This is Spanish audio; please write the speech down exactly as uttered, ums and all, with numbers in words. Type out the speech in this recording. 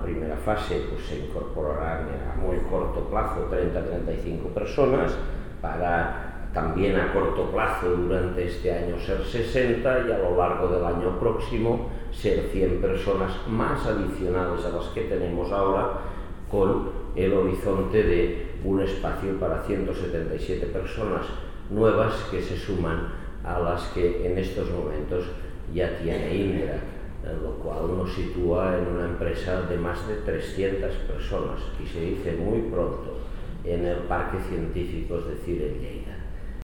primera fase pues, se incorporarán a muy corto plazo treinta a treinta y cinco personas, para también a corto plazo durante este año ser sesenta y a lo largo del año próximo ser cien personas más adicionales a las que tenemos ahora, con el horizonte de un espacio para ciento setenta y siete personas nuevas que se suman a las que en estos momentos ya tiene Indra, lo cual nos sitúa en una empresa de más de trescientas personas, y se dice muy pronto, en el Parque Científico, es decir, en Lleida.